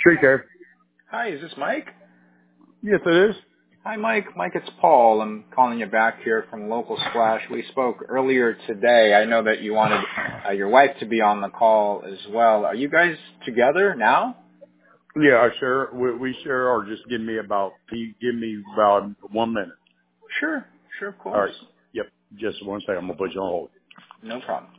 Tree care. Hi, is this Mike? Yes, it is. Hi, Mike. Mike, it's Paul. I'm calling you back here from Local Splash. We spoke earlier today. I know that you wanted your wife to be on the call as well. Are you guys together now? Yeah, I sure. We sure are. Just give me about 1 minute. Sure, of All course. right. Yep. Just 1 second. I'm gonna put you on hold. No problem.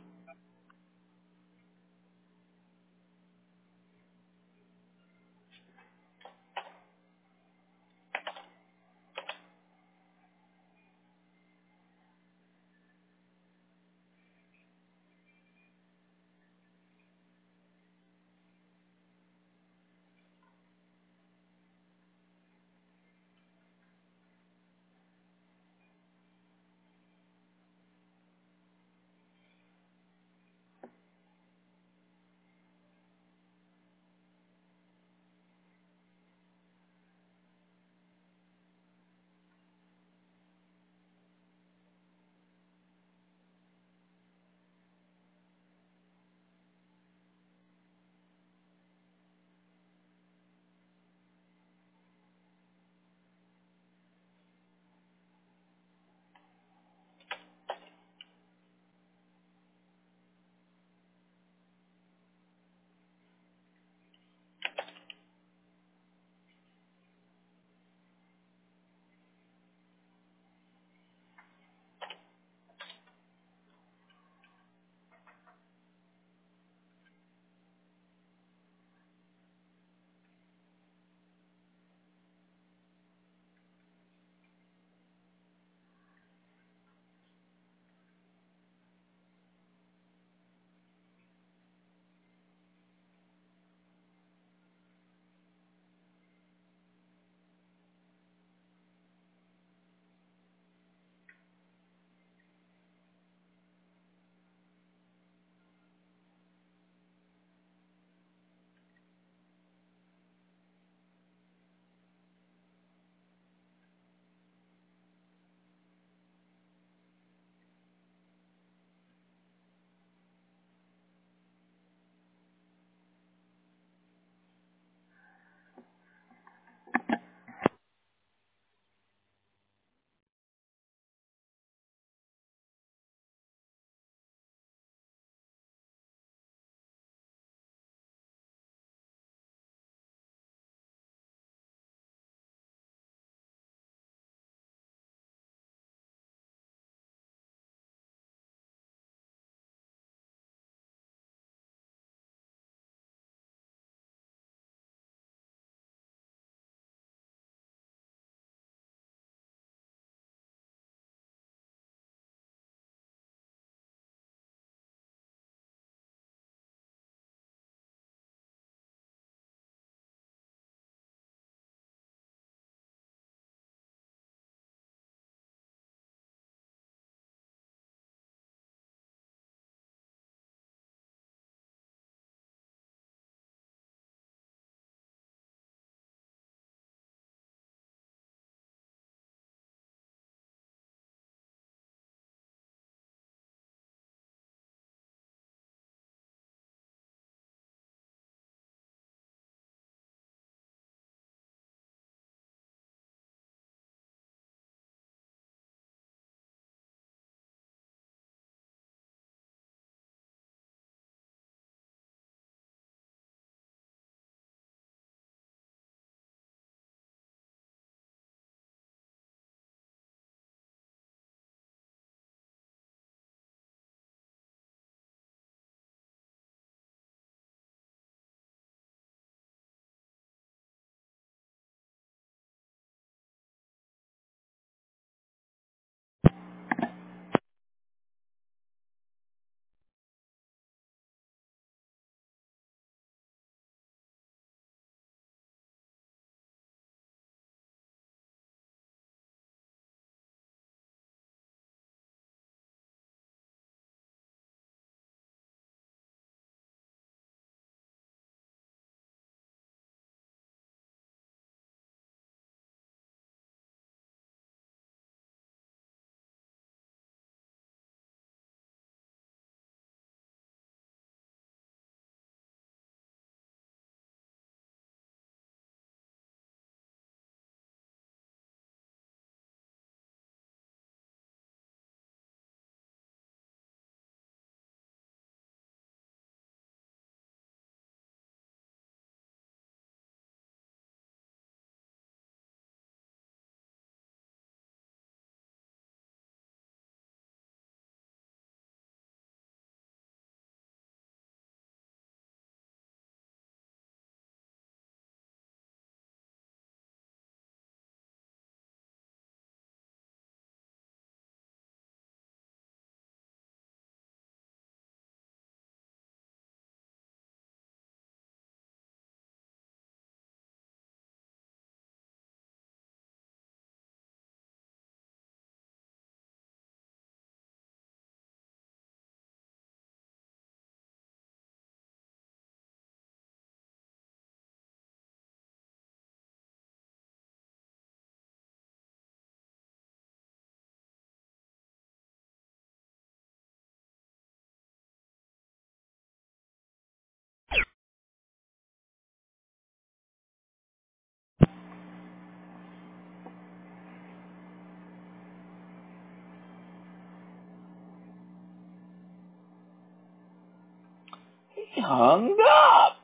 hung up.